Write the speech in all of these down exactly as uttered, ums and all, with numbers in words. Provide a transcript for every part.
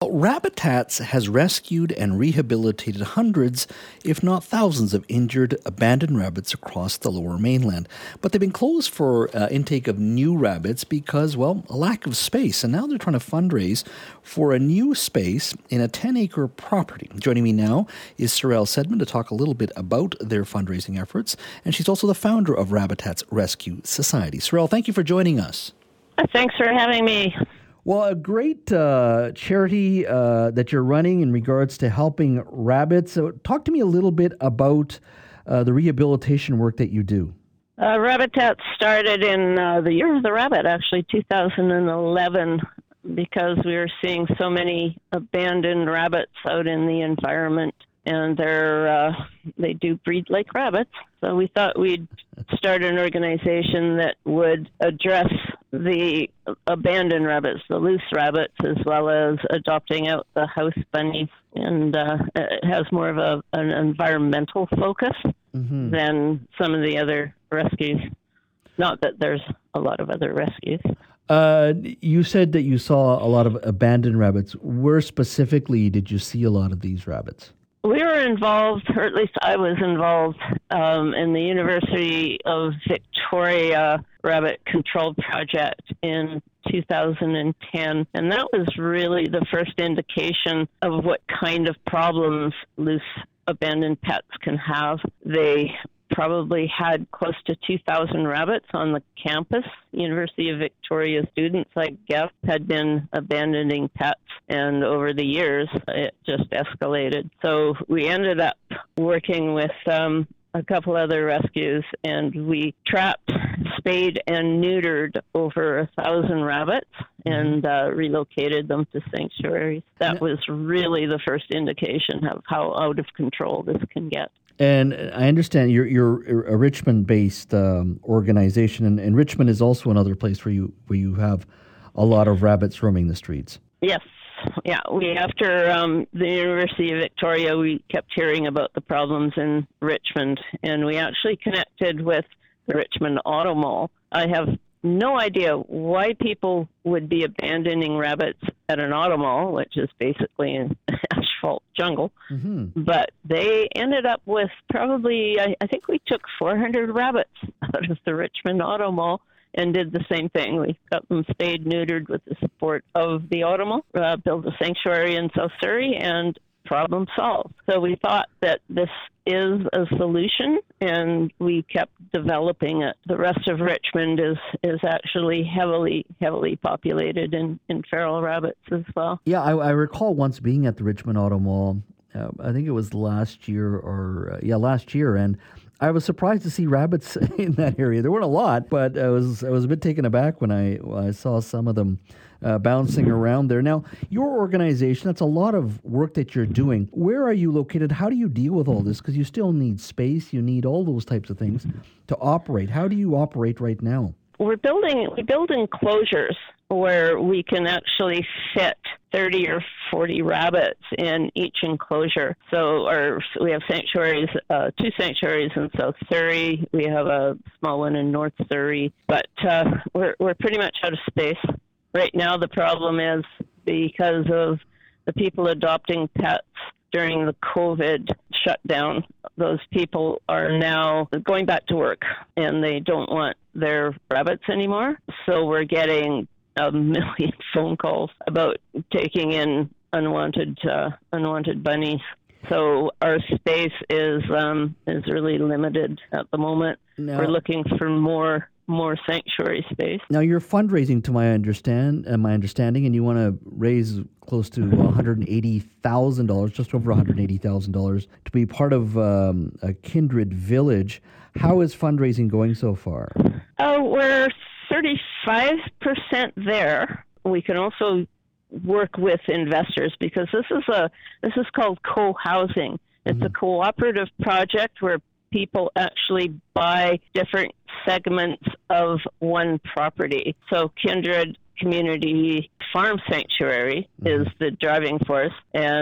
Well, Rabbitats has rescued and rehabilitated hundreds, if not thousands, of injured, abandoned rabbits across the Lower Mainland. But they've been closed for uh, intake of new rabbits because, well, a lack of space. And now they're trying to fundraise for a new space in a ten-acre property. Joining me now is Sorelle Sedman to talk a little bit about their fundraising efforts. And she's also the founder of Rabbitats Rescue Society. Sorelle, thank you for joining us. Thanks for having me. Well, a great uh, charity uh, that you're running in regards to helping rabbits. So talk to me a little bit about uh, the rehabilitation work that you do. Uh, Rabbitats started in uh, the year of the rabbit, actually, two thousand eleven, because we were seeing so many abandoned rabbits out in the environment. And they're, uh, they do breed like rabbits. So we thought we'd start an organization that would address the abandoned rabbits, the loose rabbits, as well as adopting out the house bunnies. And uh, it has more of a, an environmental focus mm-hmm. than some of the other rescues. Not that there's a lot of other rescues. Uh, you said that you saw a lot of abandoned rabbits. Where specifically did you see a lot of these rabbits? We were involved, or at least I was involved, um, in the University of Victoria Rabbit Control Project in two thousand ten. And that was really the first indication of what kind of problems loose abandoned pets can have. They probably had close to two thousand rabbits on the campus. University of Victoria students, I guess, had been abandoning pets, and over the years, it just escalated. So we ended up working with um, a couple other rescues, and we trapped, spayed, and neutered over a thousand rabbits and uh, relocated them to sanctuaries. That was really the first indication of how out of control this can get. And I understand you're you're a Richmond-based um, organization, and, and Richmond is also another place where you where you have a lot of rabbits roaming the streets. Yes, yeah. We after um, the University of Victoria, we kept hearing about the problems in Richmond, and we actually connected with the Richmond Auto Mall. I have no idea why people would be abandoning rabbits at an auto mall, which is basically an asphalt jungle. Mm-hmm. But they ended up with probably, I, I think we took four hundred rabbits out of the Richmond Auto Mall and did the same thing. We got them spayed, neutered with the support of the auto mall, uh, built a sanctuary in South Surrey, and problem solved. So we thought that this is a solution, and we kept developing it. The rest of Richmond is, is actually heavily, heavily populated in, in feral rabbits as well. Yeah, I, I recall once being at the Richmond Auto Mall. Uh, I think it was last year or, uh, yeah, last year, and I was surprised to see rabbits in that area. There weren't a lot, but I was I was a bit taken aback when I, when I saw some of them uh, bouncing around there. Now, your organization, that's a lot of work that you're doing. Where are you located? How do you deal with all this? Because you still need space. You need all those types of things to operate. How do you operate right now? We're building, we build enclosures where we can actually fit thirty or forty rabbits in each enclosure. So our, we have sanctuaries, uh, two sanctuaries in South Surrey. We have a small one in North Surrey. But uh, we're, we're pretty much out of space. Right now the problem is because of the people adopting pets during the COVID shutdown, those people are now going back to work and they don't want their rabbits anymore. So we're getting a million phone calls about taking in unwanted uh, unwanted bunnies. So our space is um, is really limited at the moment. No. We're looking for more more sanctuary space. Now you're fundraising, to my understand uh, my understanding, and you want to raise close to one hundred eighty thousand dollars, just over one hundred eighty thousand dollars, to be part of um, a Kindred Village. How is fundraising going so far? Uh, we're thirty-five percent there. We can also work with investors because this is a this is called co-housing. It's mm-hmm. a cooperative project where people actually buy different segments of one property. So Kindred Community Farm Sanctuary mm-hmm. is the driving force, and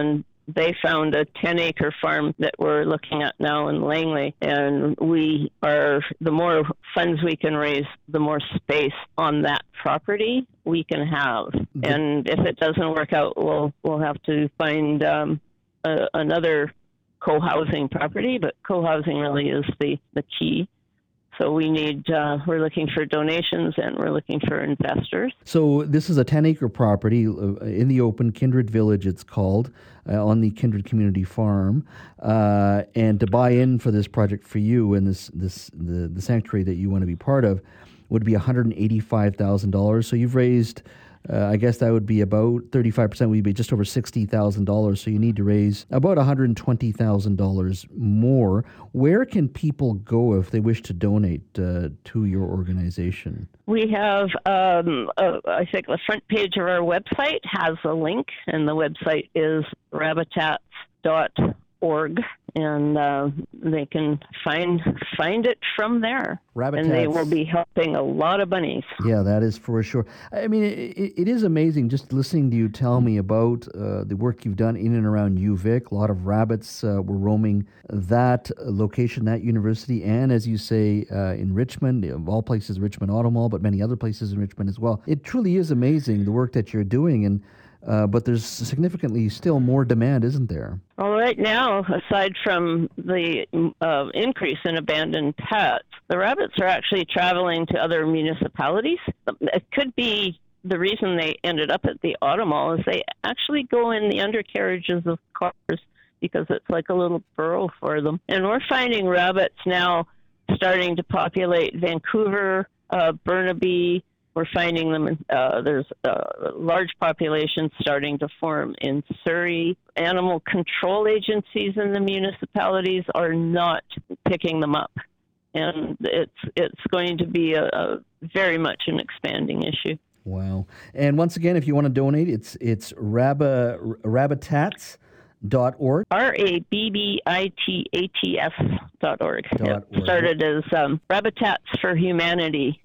they found a ten acre farm that we're looking at now in Langley. And we are, the more funds we can raise, the more space on that property we can have. Mm-hmm. And if it doesn't work out, we'll, we'll have to find um, a, another co-housing property, but co-housing really is the, the key. So we need, uh, we're looking for donations and we're looking for investors. So this is a ten acre property in the open, Kindred Village it's called, uh, on the Kindred Community Farm. Uh, and to buy in for this project for you and this, this the, the sanctuary that you want to be part of would be one hundred eighty-five thousand dollars. So you've raised, uh, I guess that would be about thirty-five percent, would be just over sixty thousand dollars. So you need to raise about one hundred twenty thousand dollars more. Where can people go if they wish to donate uh, to your organization? We have, um, uh, I think the front page of our website has a link, and the website is rabitats dot org, and uh, they can find find it from there. Rabitats. And they will be helping a lot of bunnies. Yeah, that is for sure. I mean, it, it is amazing just listening to you tell me about uh, the work you've done in and around U V I C. A lot of rabbits uh, were roaming that location, that university, and as you say, uh, in Richmond, of all places, Richmond Auto Mall, but many other places in Richmond as well. It truly is amazing, the work that you're doing, and Uh, but there's significantly still more demand, isn't there? Well, right now, aside from the uh, increase in abandoned pets, the rabbits are actually traveling to other municipalities. It could be the reason they ended up at the auto mall is they actually go in the undercarriages of cars because it's like a little burrow for them. And we're finding rabbits now starting to populate Vancouver, uh, Burnaby. We're finding them, uh, there's a large populations starting to form in Surrey. Animal control agencies in the municipalities are not picking them up. And it's it's going to be a, a very much an expanding issue. Wow. And once again, if you want to donate, it's it's Rabba, Rabitats. Dot org. R A B B I T A T S dot org. Dot it started as um, Rabitats for Humanity.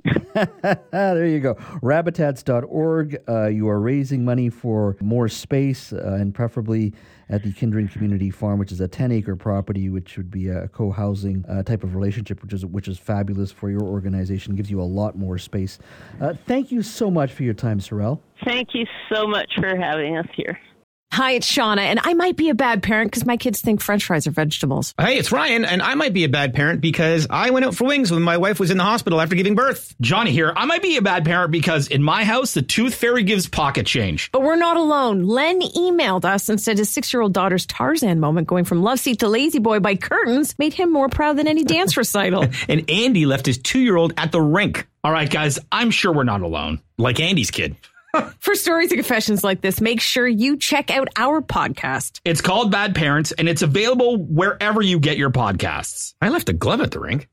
There you go. Rabitats dot org. Uh, you are raising money for more space uh, and preferably at the Kindred Community Farm, which is a ten acre property, which would be a co-housing uh, type of relationship, which is which is fabulous for your organization. Gives you a lot more space. Uh, thank you so much for your time, Sorelle. Thank you so much for having us here. Hi, it's Shauna, and I might be a bad parent because my kids think French fries are vegetables. Hey, it's Ryan, and I might be a bad parent because I went out for wings when my wife was in the hospital after giving birth. Johnny here. I might be a bad parent because in my house, the tooth fairy gives pocket change. But we're not alone. Len emailed us and said his six-year-old daughter's Tarzan moment going from love seat to lazy boy by curtains made him more proud than any dance recital. And Andy left his two-year-old at the rink. All right, guys, I'm sure we're not alone. Like Andy's kid. For stories and confessions like this, make sure you check out our podcast. It's called Bad Parents, and it's available wherever you get your podcasts. I left a glove at the rink.